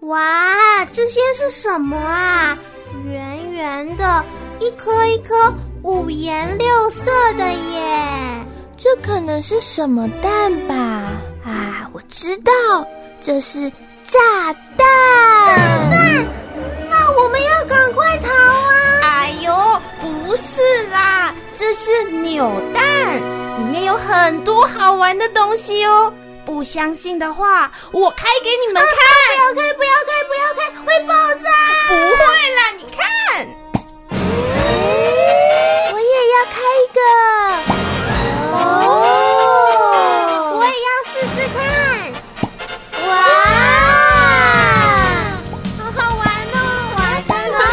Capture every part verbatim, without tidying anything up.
哇，这些是什么啊？圆圆的，一颗一颗五颜六色的耶！ 这可能是什么蛋吧？啊，我知道，这是炸弹！ 炸弹？那我们要赶快逃啊！ 哎呦，不是啦，这是扭蛋，里面有很多好玩的东西哦。不相信的话，我开给你们看。 啊、不要开，不要开，不要开，会爆炸！ 不会啦，你看。 我也要开一个。 哦，我也要试试看。哇， 好好玩哦！ 哇，真的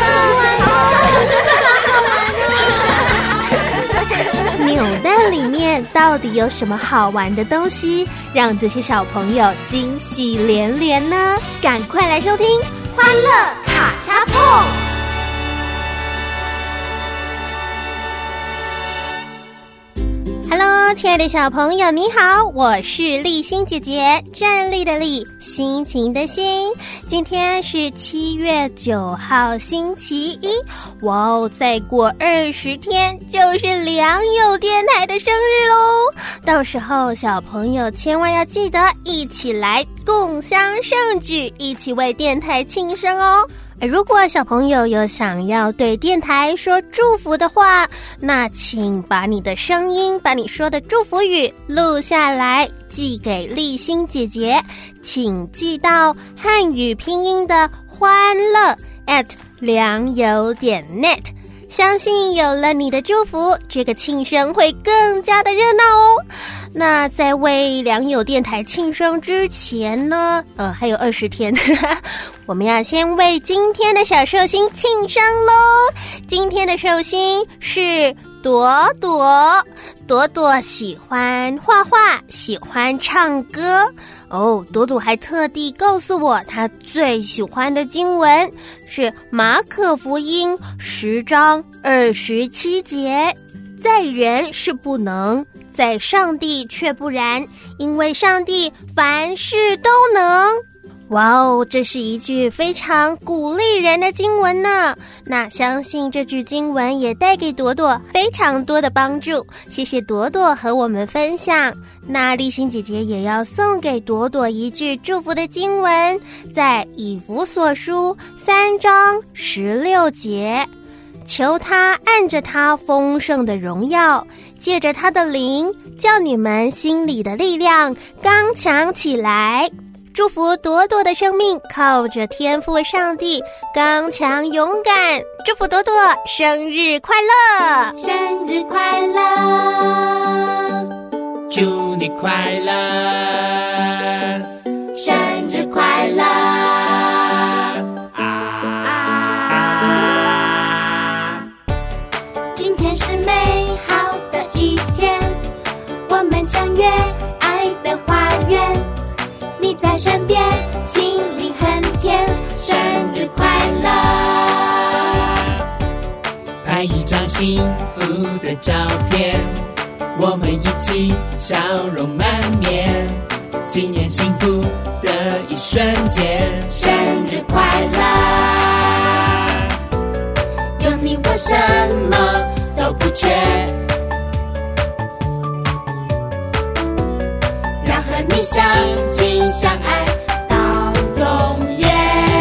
好好玩哦！扭蛋里面到底有什么好玩的东西，让这些小朋友惊喜连连呢？赶快来收听《欢乐卡恰碰》。Hello， 亲爱的小朋友，你好，我是立新姐姐，站立的立，心情的心。今天是七月九号，星期一。哇哦，再过二十天就是良友电台的生日喽！到时候小朋友千万要记得一起来共襄盛举，一起为电台庆生哦。如果小朋友有想要对电台说祝福的话，那请把你的声音，把你说的祝福语录下来，寄给立新姐姐，请寄到汉语拼音的欢乐 at 良友点 net。相信有了你的祝福，这个庆生会更加的热闹哦。那在为良友电台庆生之前呢，呃，还有二十天，我们要先为今天的小寿星庆生喽。今天的寿星是朵朵，朵朵喜欢画画，喜欢唱歌。哦，朵朵还特地告诉我，她最喜欢的经文是马可福音十章二十七节，在人是不能，在上帝却不然，因为上帝凡事都能。哇哦，这是一句非常鼓励人的经文呢。那相信这句经文也带给朵朵非常多的帮助。谢谢朵朵和我们分享。那立新姐姐也要送给朵朵一句祝福的经文，在以弗所书三章十六节，求他按着他丰盛的荣耀，借着他的灵，叫你们心里的力量刚强起来。祝福朵朵的生命靠着天父上帝刚强勇敢。祝福朵朵生日快乐， 生日快乐， 祝你快乐， 生日快乐啊啊！ 今天是美好的一天，我们相约爱的花园，你在身边，心里很甜，生日快乐！ 拍一张幸福的照片，我们一起笑容满面，纪念幸福的一瞬间， 生日快乐！有你我什么都不缺，要和你相亲相爱到永远。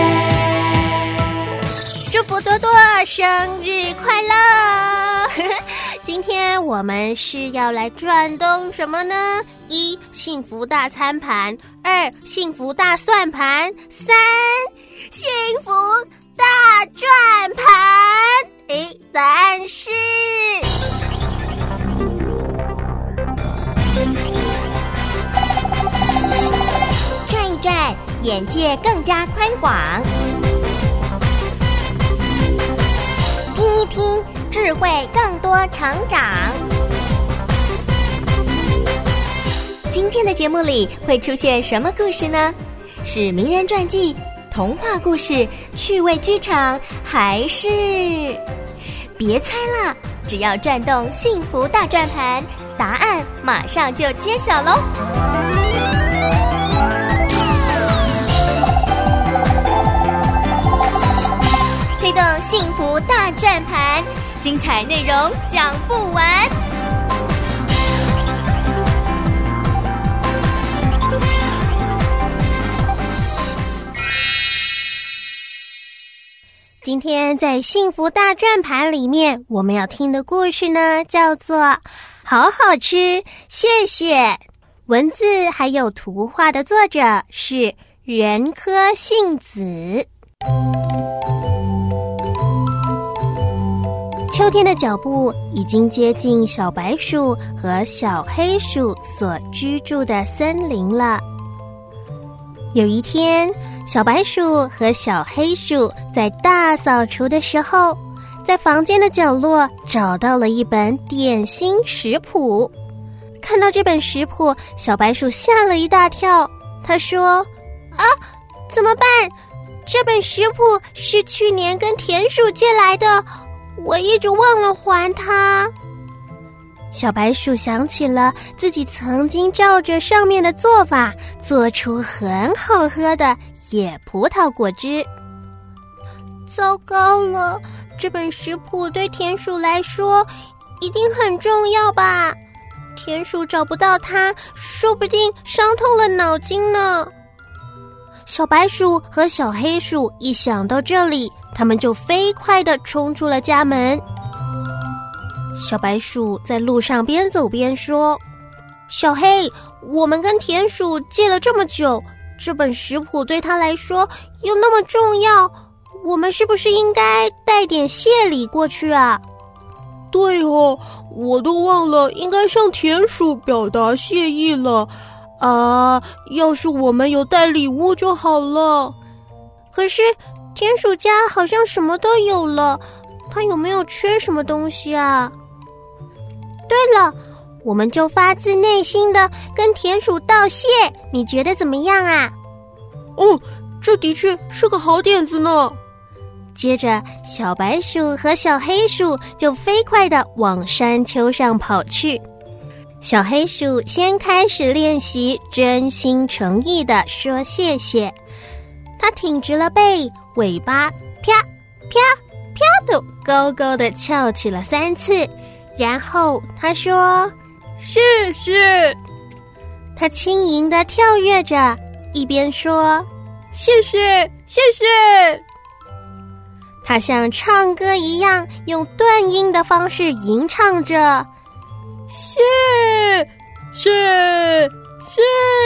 祝福朵朵生日快乐！今天我们是要来转动什么呢？一、幸福大餐盘；二、幸福大算盘；三、幸福大转盘。诶，答案是转一转，眼界更加宽广；听一听，智慧更多成长。今天的节目里会出现什么故事呢？是名人传记、童话故事、趣味剧场，还是……别猜了，只要转动幸福大转盘，答案马上就揭晓喽！ 动幸福大转盘，精彩内容讲不完。 今天在幸福大转盘里面，我们要听的故事呢，叫做好好吃谢谢。文字还有图画的作者是仁科幸子。秋天的脚步已经接近小白鼠和小黑鼠所居住的森林了。有一天，小白鼠和小黑鼠在大扫除的时候，在房间的角落找到了一本点心食谱。看到这本食谱，小白鼠吓了一大跳。他说：啊，怎么办？这本食谱是去年跟田鼠借来的，我一直忘了还他。小白鼠想起了自己曾经照着上面的做法做出很好喝的野葡萄果汁。糟糕了，这本食谱对田鼠来说一定很重要吧？田鼠找不到它，说不定伤透了脑筋呢。小白鼠和小黑鼠一想到这里，他们就飞快地冲出了家门。小白鼠在路上边走边说：小黑，我们跟田鼠借了这么久，这本食谱对他来说又那么重要，我们是不是应该带点谢礼过去啊？ 对哦，我都忘了应该向田鼠表达谢意了啊！要是我们有带礼物就好了。 可是田鼠家好像什么都有了，他有没有缺什么东西啊？对了，我们就发自内心的跟田鼠道谢，你觉得怎么样啊？ 哦，这的确是个好点子呢。 接着，小白鼠和小黑鼠就飞快地往山丘上跑去。小黑鼠先开始练习真心诚意地说谢谢，它挺直了背，尾巴啪啪啪地高高地翘起了三次，然后他说谢谢。 他轻盈地跳跃着，一边说谢谢谢谢。 他像唱歌一样用断音的方式吟唱着谢谢谢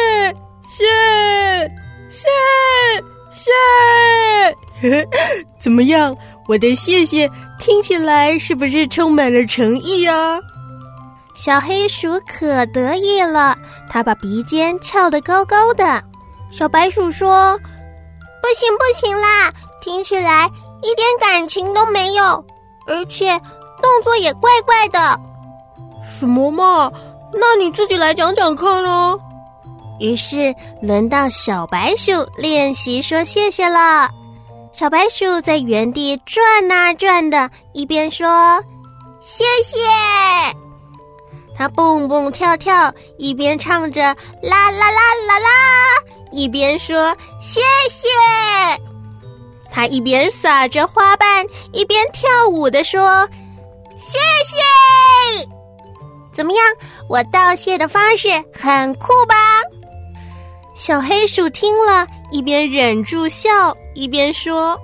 谢谢谢。怎么样，我的谢谢听起来是不是充满了诚意啊？ 小黑鼠可得意了，它把鼻尖翘得高高的。小白鼠说：不行不行啦，听起来一点感情都没有，而且动作也怪怪的。 什么嘛？那你自己来讲讲看啊。 于是轮到小白鼠练习说谢谢了。小白鼠在原地转啊转的，一边说谢谢，它蹦蹦跳跳，一边唱着啦啦啦啦啦，一边说谢谢。他一边撒着花瓣，一边跳舞地说谢谢。怎么样，我道谢的方式很酷吧？小黑鼠听了，一边忍住笑，一边说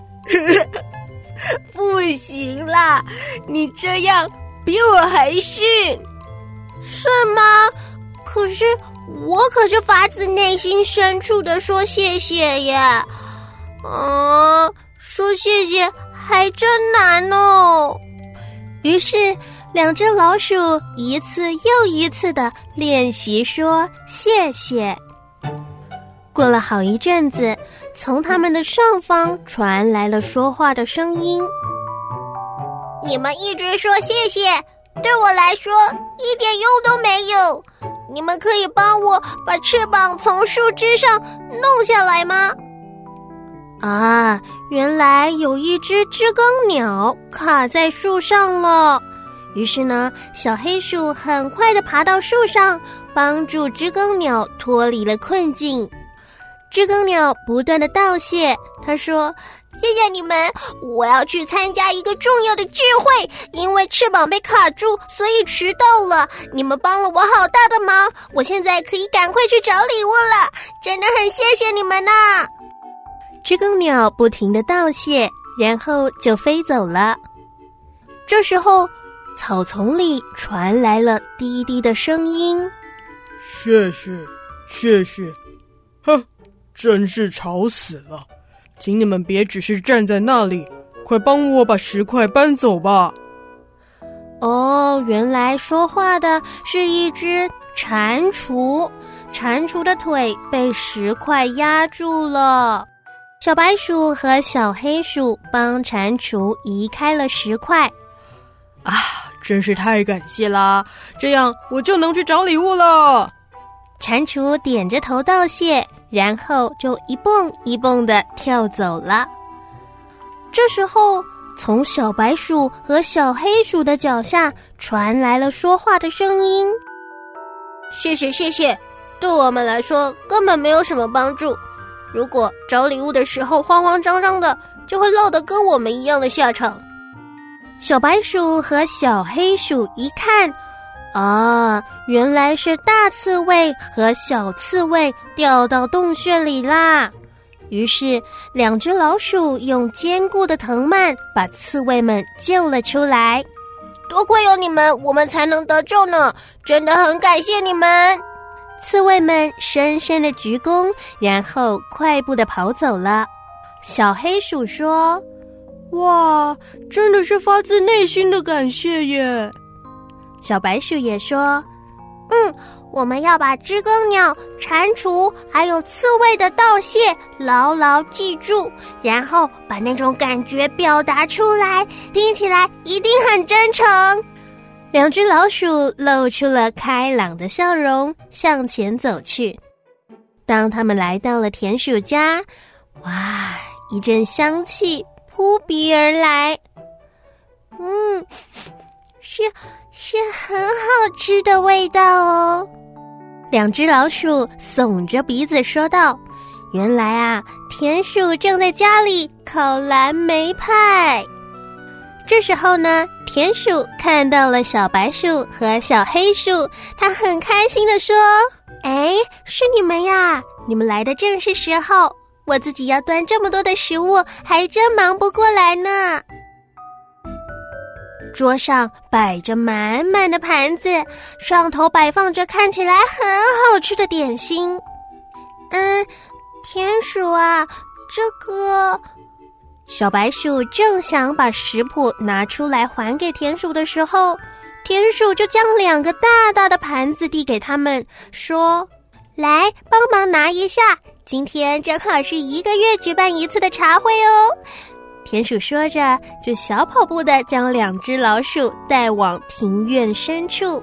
不行啦，你这样比我还逊。 是吗？可是我可是发自内心深处的说谢谢耶。嗯，说谢谢还真难哦。于是两只老鼠一次又一次地练习说谢谢。过了好一阵子，从他们的上方传来了说话的声音。你们一直说谢谢，对我来说一点用都没有。你们可以帮我把翅膀从树枝上弄下来吗？啊，原来有一只知更鸟卡在树上了。于是呢，小黑鼠很快地爬到树上，帮助知更鸟脱离了困境。 知更鸟不断的道谢，他说：“ 谢谢你们，我要去参加一个重要的聚会，因为翅膀被卡住，所以迟到了。你们帮了我好大的忙，我现在可以赶快去找礼物了，真的很谢谢你们呐！” 知更鸟不停的道谢，然后就飞走了。这时候，草丛里传来了低低的声音：“ 谢谢，谢谢。哼，真是吵死了！请你们别只是站在那里，快帮我把石块搬走吧。” 哦，原来说话的是一只蟾蜍，蟾蜍的腿被石块压住了。小白鼠和小黑鼠帮蟾蜍移开了石块。 啊，真是太感谢啦！这样我就能去找礼物了。 蟾蜍点着头道谢，然后就一蹦一蹦地跳走了。这时候，从小白鼠和小黑鼠的脚下传来了说话的声音：“ 谢谢谢谢，对我们来说根本没有什么帮助。如果找礼物的时候慌慌张张的，就会落得跟我们一样的下场。” 小白鼠和小黑鼠一看，啊，原来是大刺猬和小刺猬掉到洞穴里啦。于是两只老鼠用坚固的藤蔓把刺猬们救了出来。 多亏有你们，我们才能得救呢，真的很感谢你们。 刺猬们深深的鞠躬，然后快步的跑走了。小黑鼠说：“ 哇，真的是发自内心的感谢耶。” 小白鼠也说：“ 嗯，我们要把知更鸟、蟾蜍还有刺猬的道谢牢牢记住，然后把那种感觉表达出来，听起来一定很真诚。” 两只老鼠露出了开朗的笑容，向前走去。当他们来到了田鼠家，哇，一阵香气扑鼻而来。 嗯，是是很好吃的味道哦。 两只老鼠耸着鼻子说道：“原来啊，田鼠正在家里烤蓝莓派。”这时候呢，田鼠看到了小白鼠和小黑鼠，它很开心地说：“哎，是你们呀！你们来的正是时候，我自己要端这么多的食物，还真忙不过来呢。”桌上摆着满满的盘子，上头摆放着看起来很好吃的点心。 嗯，田鼠啊，这个…… 小白鼠正想把食谱拿出来还给田鼠的时候，田鼠就将两个大大的盘子递给他们，说：“ 来，帮忙拿一下，今天正好是一个月举办一次的茶会哦。” 田鼠说着，就小跑步地将两只老鼠带往庭院深处。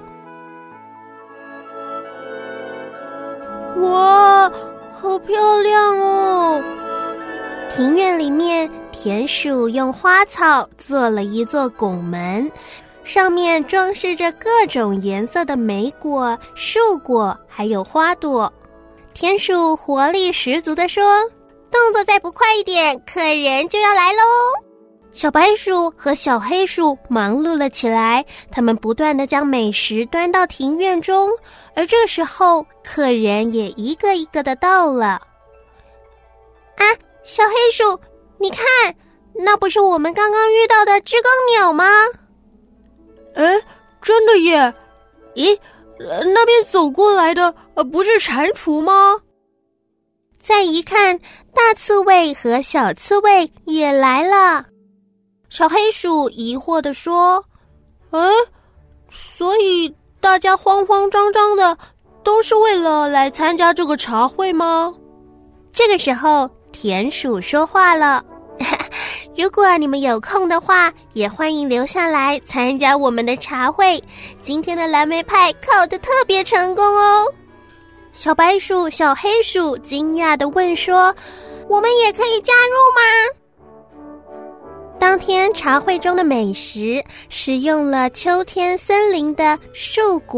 哇，好漂亮哦！ 庭院里面，田鼠用花草做了一座拱门，上面装饰着各种颜色的莓果、树果，还有花朵。田鼠活力十足地说：“ 动作再不快一点，客人就要来喽！” 小白鼠和小黑鼠忙碌了起来，他们不断地将美食端到庭院中，而这时候，客人也一个一个的到了。 啊，小黑鼠，你看，那不是我们刚刚遇到的知更鸟吗？ 哎，真的耶！咦，呃、那边走过来的，呃，不是蟾蜍吗？ 再一看，大刺猬和小刺猬也来了。 小黑鼠疑惑地说：“哎，所以大家慌慌张张的，都是为了来参加这个茶会吗？” 这个时候，田鼠说话了：“如果你们有空的话，也欢迎留下来参加我们的茶会。今天的蓝莓派烤得特别成功哦。”小白鼠、小黑鼠惊讶地问说：“ 我们也可以加入吗？” 当天茶会中的美食使用了秋天森林的树果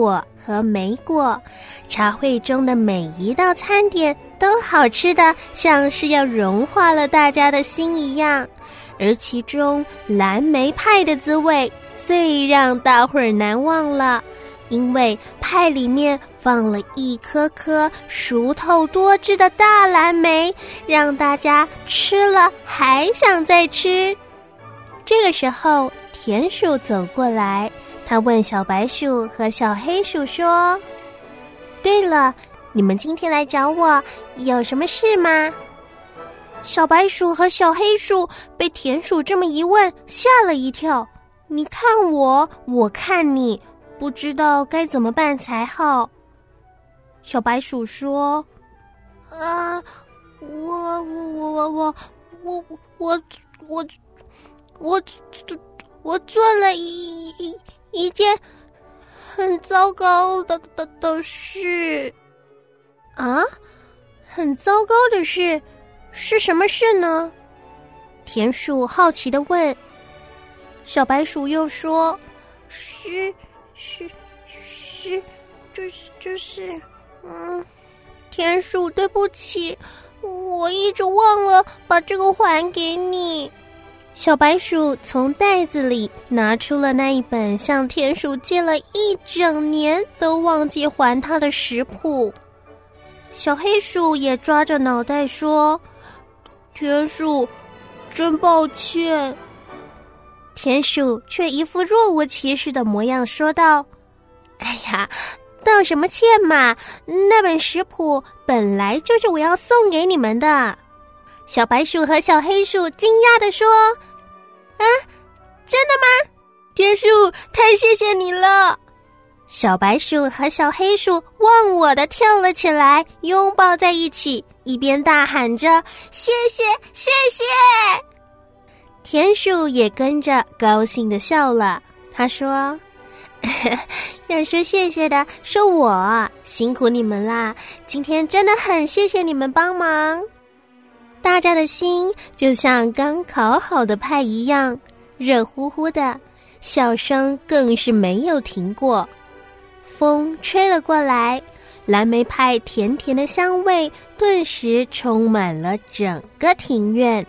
和莓果。茶会中的每一道餐点都好吃的像是要融化了大家的心一样，而其中蓝莓派的滋味最让大伙儿难忘了，因为派里面放了一颗颗熟透多汁的大蓝莓，让大家吃了还想再吃。这个时候，田鼠走过来，他问小白鼠和小黑鼠说：对了，你们今天来找我有什么事吗？小白鼠和小黑鼠被田鼠这么一问吓了一跳，你看我，我看你，不知道该怎么办才好。小白鼠说：啊，我我我我我我我我我我做了一一一件很糟糕的的的事。啊，很糟糕的事，是什么事呢？田鼠好奇地问。小白鼠又说：是是是，就是就是，嗯，田鼠，对不起，我一直忘了把这个还给你。小白鼠从袋子里拿出了那一本向田鼠借了一整年都忘记还他的食谱。小黑鼠也抓着脑袋说：田鼠，真抱歉。田鼠却一副若无其事的模样说道：哎呀，道什么歉嘛，那本食谱本来就是我要送给你们的。小白鼠和小黑鼠惊讶地说：啊，真的吗？田鼠，太谢谢你了。小白鼠和小黑鼠忘我的跳了起来，拥抱在一起，一边大喊着：谢谢谢谢。田鼠也跟着高兴地笑了，他说：要说谢谢的是我，辛苦你们啦，今天真的很谢谢你们帮忙。大家的心就像刚烤好的派一样热乎乎的，笑声更是没有停过。风吹了过来，蓝莓派甜甜的香味顿时充满了整个庭院。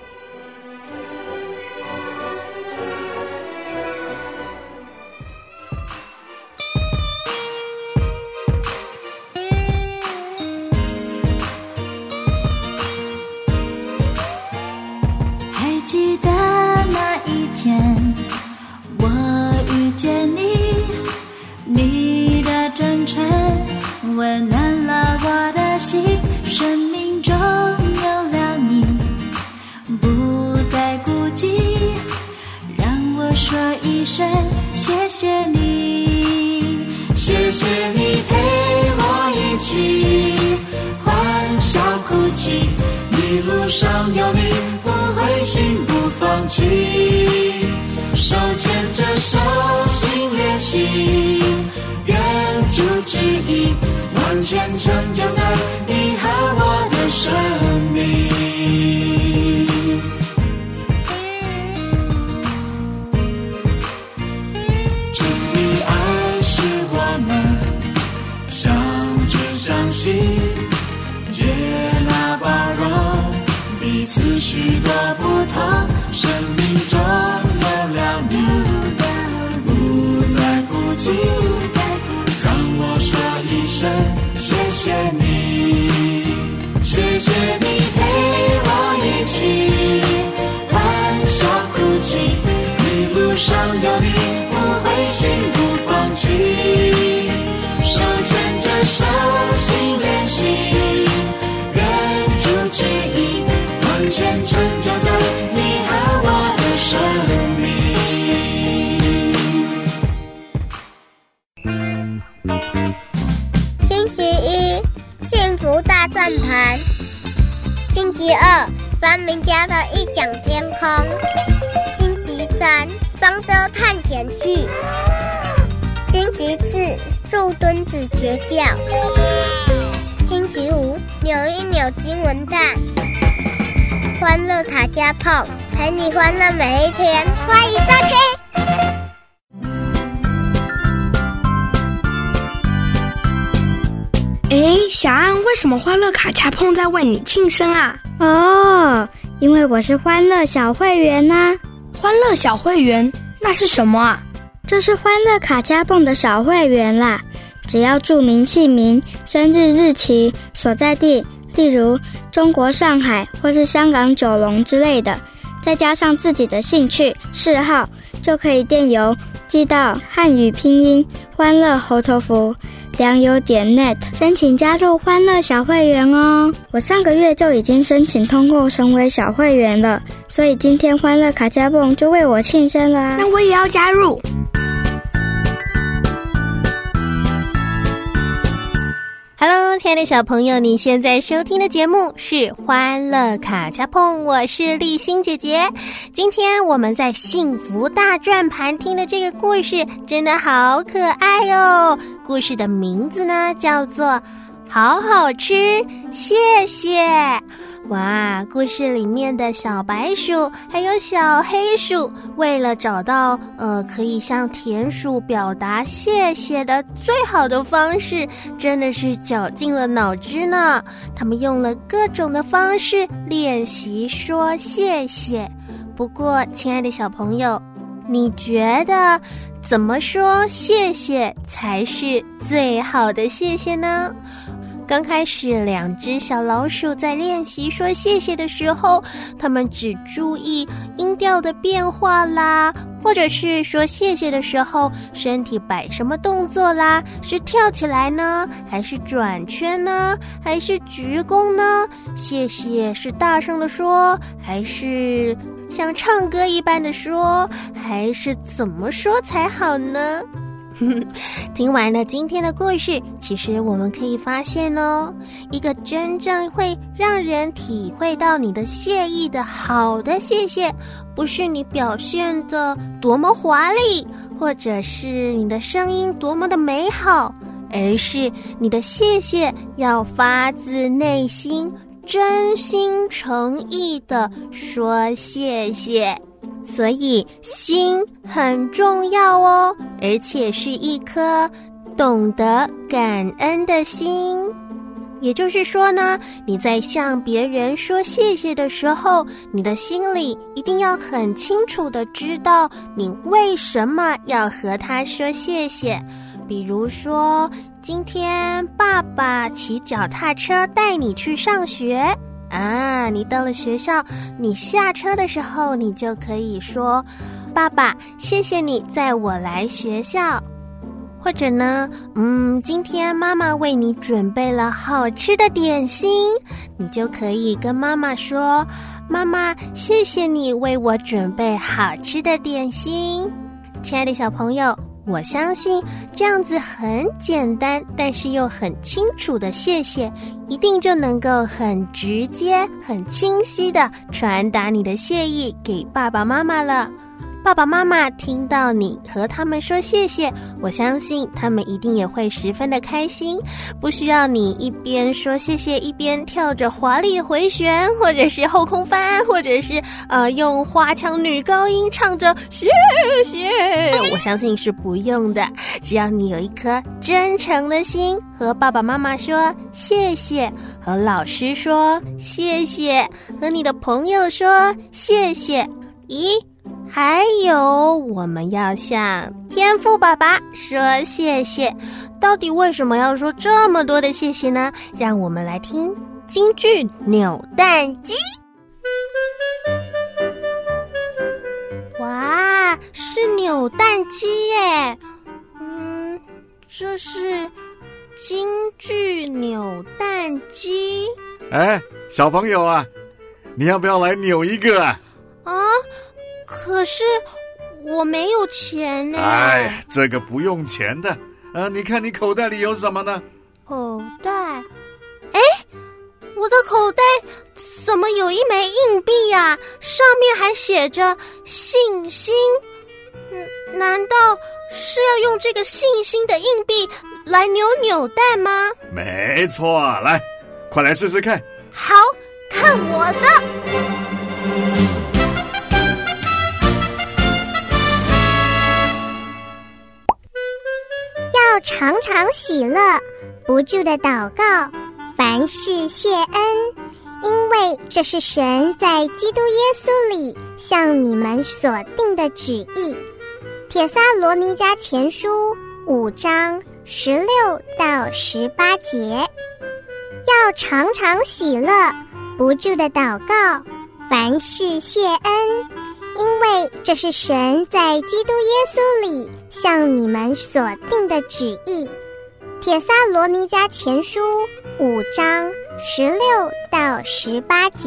记得那一天，我遇见你，你的真诚温暖了我的心，生命中有了你，不再孤寂，让我说一声谢谢你，谢谢你陪我一起欢笑哭泣，一路上有你不灰心不放弃，手牵着手心连心，愿主旨意完全成就在你和我的生命。主的爱是我们相知相惜，接纳包容彼此许多不同，生命中有了你，不再孤寂，让我说一声谢谢你，谢谢你陪我一起欢笑哭泣，一路上有你不灰心不放弃，手牵着手心连心，愿主旨意完全成就在你和我的生命。 星期一，幸福大算盘；星期二，发明家的异想天空；星期三，方舟探险剧；星期四，树墩子学校；星期五，扭一扭金文蛋。欢乐卡加炮，陪你欢乐每一天。欢迎收听。 诶，小安，为什么欢乐卡恰碰在为你庆生啊？ 哦，因为我是欢乐小会员啊。 欢乐小会员，那是什么啊？ 这是欢乐卡恰碰的小会员啦。只要注明姓名、生日日期、所在地，例如中国上海或是香港九龙之类的，再加上自己的兴趣嗜好，就可以电邮寄到汉语拼音欢乐猴头符良友点 net 申请加入欢乐小会员哦。我上个月就已经申请通过成为小会员了，所以今天欢乐卡加蹦就为我庆生啦。 那我也要加入。 Hello， 亲爱的小朋友，你现在收听的节目是欢乐卡恰碰，我是丽欣姐姐。今天我们在幸福大转盘听的这个故事真的好可爱哦。故事的名字呢叫做好好吃，谢谢。哇，故事里面的小白鼠还有小黑鼠，为了找到呃可以向田鼠表达谢谢的最好的方式，真的是绞尽了脑汁呢。他们用了各种的方式练习说谢谢。不过，亲爱的小朋友，你觉得怎么说谢谢才是最好的谢谢呢？刚开始两只小老鼠在练习说谢谢的时候，他们只注意音调的变化啦，或者是说谢谢的时候身体摆什么动作啦，是跳起来呢，还是转圈呢，还是鞠躬呢？谢谢是大声的说，还是像唱歌一般的说，还是怎么说才好呢？听完了今天的故事，其实我们可以发现哦，一个真正会让人体会到你的谢意的好的谢谢，不是你表现的多么华丽，或者是你的声音多么的美好，而是你的谢谢要发自内心，真心诚意的说谢谢。所以心很重要哦，而且是一颗懂得感恩的心。也就是说呢，你在向别人说谢谢的时候，你的心里一定要很清楚的知道你为什么要和他说谢谢。比如说，今天爸爸骑脚踏车带你去上学啊，你到了学校，你下车的时候，你就可以说，爸爸，谢谢你载我来学校。或者呢，嗯，今天妈妈为你准备了好吃的点心，你就可以跟妈妈说，妈妈，谢谢你为我准备好吃的点心。亲爱的小朋友，我相信这样子很简单，但是又很清楚的谢谢，一定就能够很直接、很清晰的传达你的谢意给爸爸妈妈了。爸爸妈妈听到你和他们说谢谢，我相信他们一定也会十分的开心，不需要你一边说谢谢一边跳着华丽回旋，或者是后空翻，或者是呃用花腔女高音唱着谢谢，我相信是不用的。只要你有一颗真诚的心，和爸爸妈妈说谢谢，和老师说谢谢，和你的朋友说谢谢。咦，还有，我们要向天父爸爸说谢谢。到底为什么要说这么多的谢谢呢？让我们来听京剧扭蛋机。哇，是扭蛋机耶！嗯，这是京剧扭蛋机。 哎，小朋友啊，你要不要来扭一个啊？ 啊，可是我没有钱呢。 哎，这个不用钱的。呃，你看你口袋里有什么呢？ 口袋？哎，我的口袋怎么有一枚硬币呀？上面还写着信心。嗯，难道是要用这个信心的硬币来扭扭蛋吗？ 没错，来，快来试试看。 好，看我的。 要常常喜乐， 不住的祷告，凡事谢恩，因为这是神在基督耶稣里向你们所定的旨意。帖撒罗尼迦前书五章十六到十八节，要常常喜乐，不住的祷告，凡事谢恩，因为这是神在基督耶稣里向你们所定的旨意。帖撒罗尼迦前书五章十六到十八节。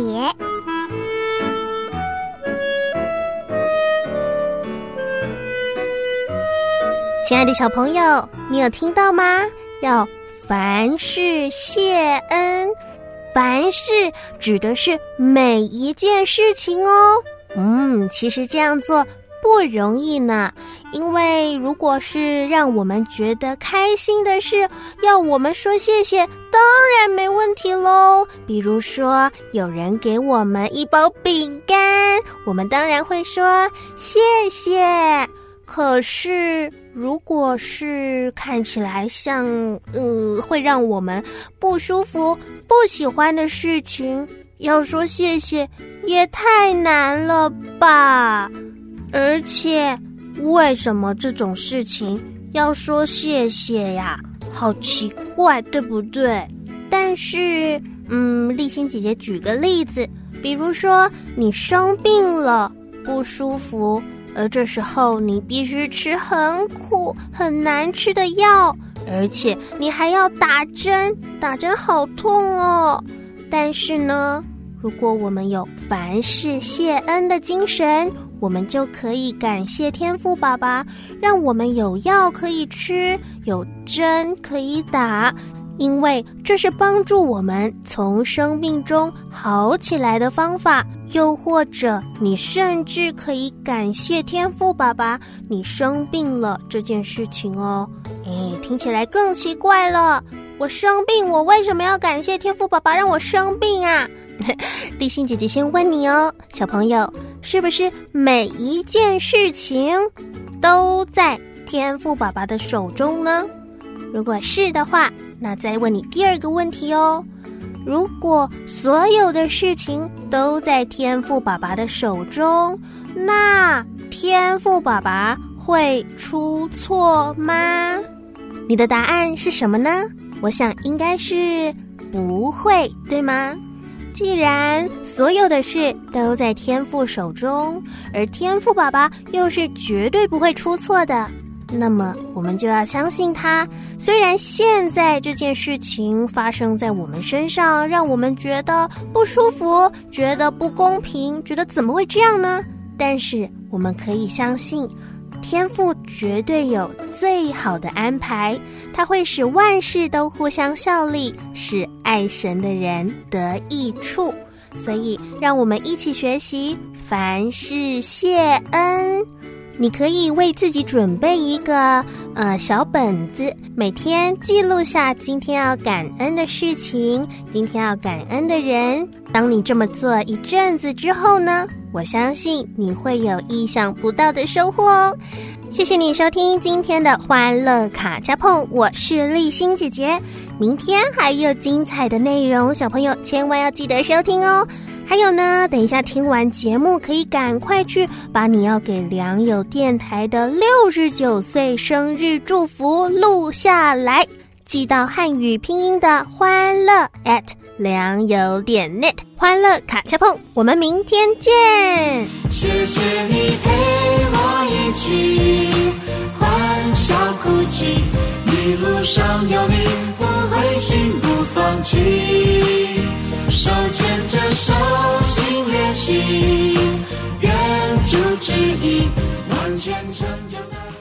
亲爱的小朋友，你有听到吗？要凡事谢恩，凡事指的是每一件事情哦。嗯，其实这样做不容易呢，因为如果是让我们觉得开心的事，要我们说谢谢，当然没问题咯。比如说，有人给我们一包饼干，我们当然会说谢谢。可是如果是看起来像呃会让我们不舒服不喜欢的事情，要说谢谢也太难了吧。而且为什么这种事情要说谢谢呀？好奇怪，对不对？但是嗯，丽欣姐姐举个例子，比如说你生病了不舒服，而这时候你必须吃很苦很难吃的药，而且你还要打针，打针好痛哦。但是呢，如果我们有凡事谢恩的精神，我们就可以感谢天父爸爸，让我们有药可以吃，有针可以打，因为这是帮助我们从生病中好起来的方法。又或者你甚至可以感谢天父爸爸你生病了这件事情哦。诶，听起来更奇怪了，我生病，我为什么要感谢天父爸爸让我生病啊？丽欣姐姐先问你哦，小朋友，是不是每一件事情都在天父爸爸的手中呢？如果是的话，那再问你第二个问题哦。如果所有的事情都在天父爸爸的手中，那天父爸爸会出错吗？你的答案是什么呢？我想应该是不会，对吗？既然所有的事都在天父手中，而天父爸爸又是绝对不会出错的，那么我们就要相信他。虽然现在这件事情发生在我们身上，让我们觉得不舒服，觉得不公平，觉得怎么会这样呢？但是我们可以相信天父绝对有最好的安排，他会使万事都互相效力，使爱神的人得益处。所以让我们一起学习凡事谢恩。你可以为自己准备一个呃小本子，每天记录下今天要感恩的事情，今天要感恩的人。当你这么做一阵子之后呢，我相信你会有意想不到的收获哦。谢谢你收听今天的欢乐卡夹碰，我是丽欣姐姐。明天还有精彩的内容，小朋友千万要记得收听哦。还有呢，等一下听完节目可以赶快去把你要给良友电台的六十九岁生日祝福录下来，寄到汉语拼音的欢乐 at 良友点 net， 欢乐卡恰碰，我们明天见。 谢谢你陪我一起欢笑哭泣，一路上有你不灰心不放弃，手牵着手心连心，愿主旨意，万千成就在